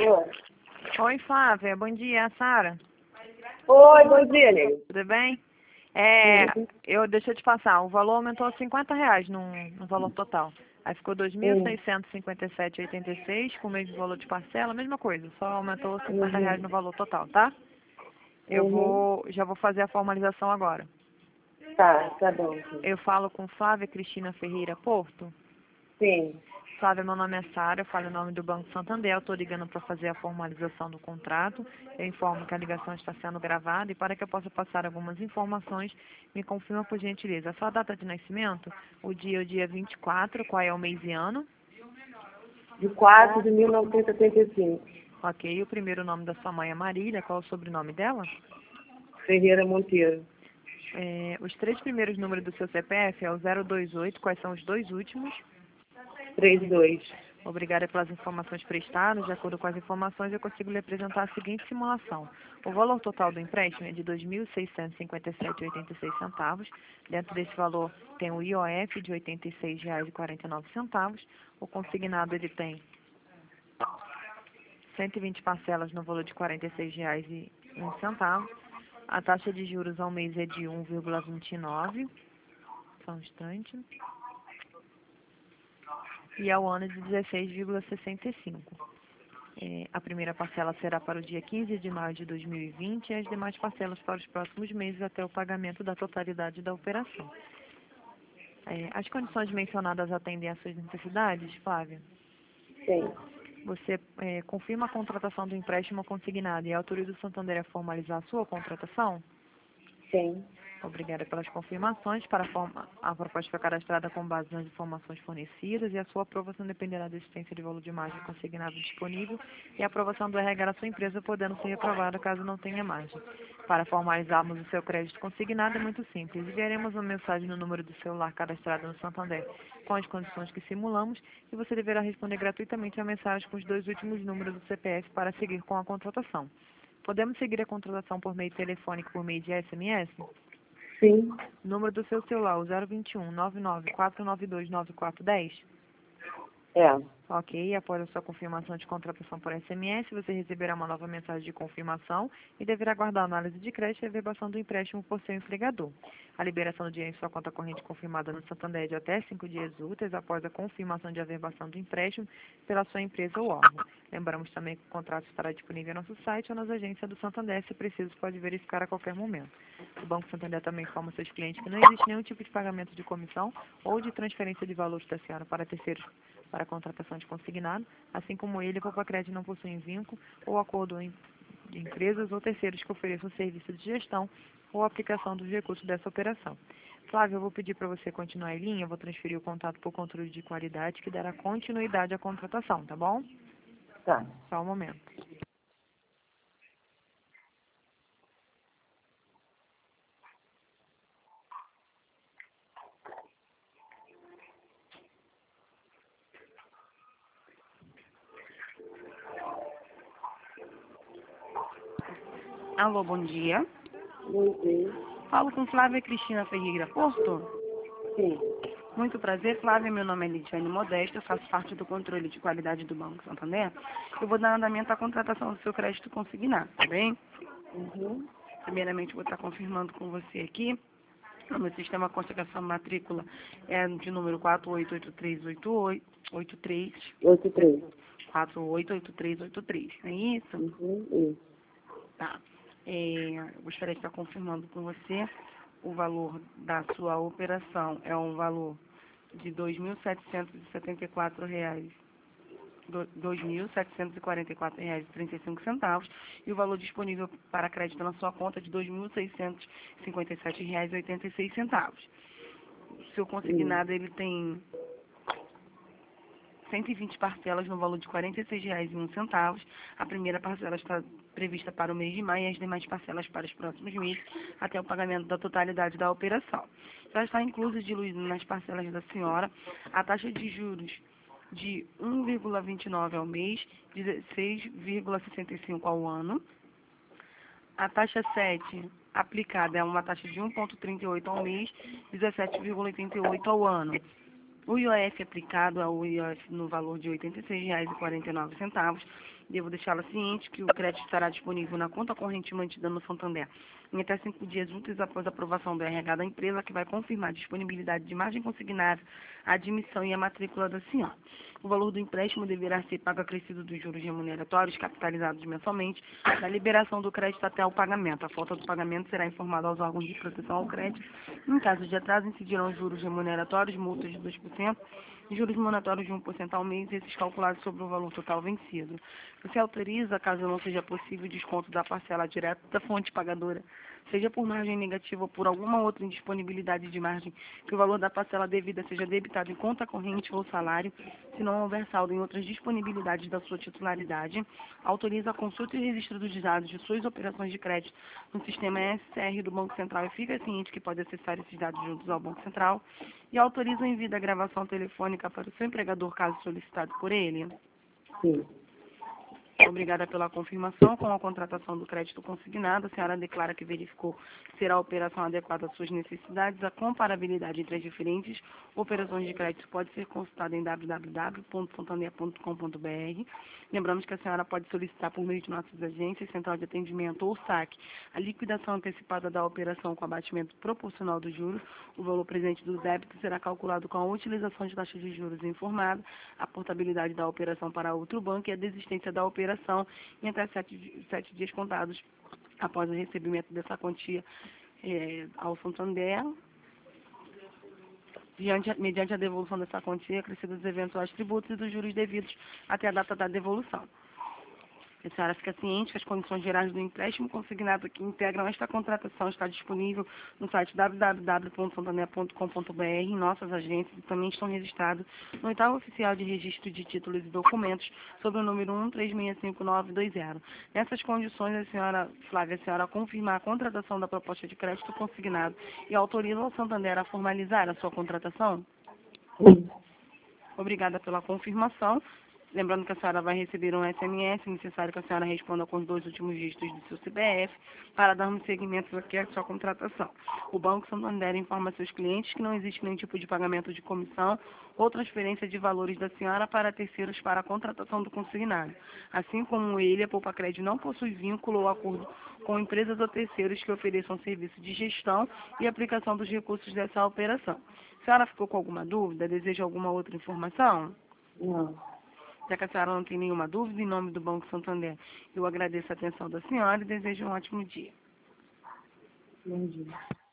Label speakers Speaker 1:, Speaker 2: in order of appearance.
Speaker 1: Oi, Flávia. Bom dia, Sara.
Speaker 2: Oi, bom dia, nego.
Speaker 1: Tudo bem? Deixa eu te passar. O valor aumentou R$ 50 no valor total. Aí ficou 2.657,86 com o mesmo valor de parcela, mesma coisa. Só aumentou R$ 50 no valor total, tá? Já vou fazer a formalização agora.
Speaker 2: Tá bom.
Speaker 1: Eu falo com Flávia Cristina Ferreira Porto.
Speaker 2: Sim.
Speaker 1: Flávia, meu nome é Sara, eu falo em nome do Banco Santander, eu estou ligando para fazer a formalização do contrato. Eu informo que a ligação está sendo gravada e para que eu possa passar algumas informações, me confirma por gentileza. A sua data de nascimento, o dia 24, qual é o mês e ano?
Speaker 2: De 4 de 1975.
Speaker 1: Ok, o primeiro nome da sua mãe é Marília, qual é o sobrenome dela?
Speaker 2: Ferreira Monteiro.
Speaker 1: Os 3 primeiros números do seu CPF é o 028, quais são os 2 últimos?
Speaker 2: 32.
Speaker 1: Obrigada pelas informações prestadas. De acordo com as informações, eu consigo lhe apresentar a seguinte simulação. O valor total do empréstimo é de R$ 2.657,86. Dentro desse valor tem o IOF de R$ 86,49. O consignado ele tem 120 parcelas no valor de R$ 46,01. A taxa de juros ao mês é de 1,29. Só um instante. E ao ano de 16,65. A primeira parcela será para o dia 15 de maio de 2020 e as demais parcelas para os próximos meses até o pagamento da totalidade da operação. As condições mencionadas atendem às suas necessidades, Flávia?
Speaker 2: Sim.
Speaker 1: Você confirma a contratação do empréstimo consignado e autoriza o Santander a formalizar a sua contratação?
Speaker 2: Sim.
Speaker 1: Obrigada pelas confirmações. A proposta foi cadastrada com base nas informações fornecidas e a sua aprovação dependerá da existência de valor de margem consignado disponível e a aprovação do RH da sua empresa, podendo ser reprovada caso não tenha margem. Para formalizarmos o seu crédito consignado é muito simples. Enviaremos uma mensagem no número do celular cadastrado no Santander com as condições que simulamos e você deverá responder gratuitamente a mensagem com os 2 últimos números do CPF para seguir com a contratação. Podemos seguir a contratação por meio telefônico por meio de SMS?
Speaker 2: Sim.
Speaker 1: Número do seu celular, o 021 99492 9410. Ok, após a sua confirmação de contratação por SMS, você receberá uma nova mensagem de confirmação e deverá aguardar a análise de crédito e a averbação do empréstimo por seu empregador. A liberação do dinheiro em sua conta corrente confirmada no Santander é de até 5 dias úteis após a confirmação de averbação do empréstimo pela sua empresa ou órgão. Lembramos também que o contrato estará disponível em nosso site ou nas agências do Santander, se preciso, pode verificar a qualquer momento. O Banco Santander também informa aos seus clientes que não existe nenhum tipo de pagamento de comissão ou de transferência de valores da senhora para terceiros para a contratação de consignado, assim como ele, a Poupa Crédito não possuem vínculo ou acordo de empresas ou terceiros que ofereçam serviço de gestão ou aplicação dos recursos dessa operação. Flávia, eu vou pedir para você continuar em linha, eu vou transferir o contato por controle de qualidade que dará continuidade à contratação, tá bom?
Speaker 2: Tá.
Speaker 1: Só um momento. Alô, bom dia.
Speaker 2: Bom dia.
Speaker 1: Falo com Flávia Cristina Ferreira Porto.
Speaker 2: Sim.
Speaker 1: Muito prazer, Flávia. Meu nome é Lidiane Modesto, eu faço parte do controle de qualidade do Banco Santander. Eu vou dar andamento à contratação do seu crédito consignado, tá bem?
Speaker 2: Uhum.
Speaker 1: Primeiramente, vou estar confirmando com você aqui. O meu sistema consta que a sua matrícula é de número 48838883.
Speaker 2: 83.
Speaker 1: 488383, não é isso?
Speaker 2: Uhum.
Speaker 1: Tá. Gostaria de estar confirmando com você o valor da sua operação. É um valor de R$ 2.774, R$ 2.744,35 e o valor disponível para crédito na sua conta de R$ 2.657,86. O seu consignado ele tem 120 parcelas no valor de R$ 46,01. A primeira parcela está prevista para o mês de maio e as demais parcelas para os próximos meses, até o pagamento da totalidade da operação. Já está incluso diluído nas parcelas da senhora a taxa de juros de 1,29 ao mês, 16,65 ao ano. A taxa 7 aplicada é uma taxa de 1,38 ao mês, 17,88 ao ano.
Speaker 3: O IOF aplicado é o IOF no valor de R$ 86,49. Devo deixá-la ciente que o crédito estará disponível na conta corrente mantida no Santander em até 5 dias úteis após a aprovação do RH da empresa, que vai confirmar a disponibilidade de margem consignável, a admissão e a matrícula da senhora. O valor do empréstimo deverá ser pago acrescido dos juros remuneratórios capitalizados mensalmente, da liberação do crédito até o pagamento. A falta do pagamento será informada aos órgãos de proteção ao crédito. Em caso de atraso, incidirão juros remuneratórios, multas de 2%, juros monetários de 1% ao mês, esses calculados sobre o valor total vencido. Você autoriza, caso não seja possível, desconto da parcela direta da fonte pagadora, seja por margem negativa ou por alguma outra indisponibilidade de margem, que o valor da parcela devida seja debitado em conta corrente ou salário, se não houver saldo em outras disponibilidades da sua titularidade. Autoriza a consulta e registro dos dados de suas operações de crédito no sistema SCR do Banco Central e fica ciente que pode acessar esses dados juntos ao Banco Central. E autoriza o envio da gravação telefônica para o seu empregador, caso solicitado por ele.
Speaker 2: Sim.
Speaker 3: Obrigada pela confirmação. Com a contratação do crédito consignado, a senhora declara que verificou que será a operação adequada às suas necessidades. A comparabilidade entre as diferentes operações de crédito pode ser consultada em www.santander.com.br. Lembramos que a senhora pode solicitar por meio de nossas agências, central de atendimento ou saque, a liquidação antecipada da operação com abatimento proporcional dos juros. O valor presente do débito será calculado com a utilização de taxa de juros informada, a portabilidade da operação para outro banco e a desistência da operação em até 7 dias contados após o recebimento dessa quantia ao Santander, mediante a devolução dessa quantia, acrescidos dos eventuais tributos e dos juros devidos até a data da devolução. A senhora fica ciente que as condições gerais do empréstimo consignado que integram esta contratação está disponível no site www.santander.com.br, em nossas agências, e também estão registrados no oitavo oficial de registro de títulos e documentos, sob o número 1365920. Nessas condições, a senhora Flávia, a senhora confirma a contratação da proposta de crédito consignado e autoriza o Santander a formalizar a sua contratação?
Speaker 2: Sim.
Speaker 3: Obrigada pela confirmação. Lembrando que a senhora vai receber um SMS, necessário que a senhora responda com os 2 últimos dígitos do seu CPF, para darmos seguimento aqui à sua contratação. O Banco Santander informa seus clientes que não existe nenhum tipo de pagamento de comissão ou transferência de valores da senhora para terceiros para a contratação do consignado. Assim como ele, a Poupa Crédito não possui vínculo ou acordo com empresas ou terceiros que ofereçam serviço de gestão e aplicação dos recursos dessa operação. A senhora ficou com alguma dúvida? Deseja alguma outra informação?
Speaker 2: Não.
Speaker 3: Já que a senhora não tem nenhuma dúvida, em nome do Banco Santander, eu agradeço a atenção da senhora e desejo um ótimo dia.
Speaker 2: Bom dia.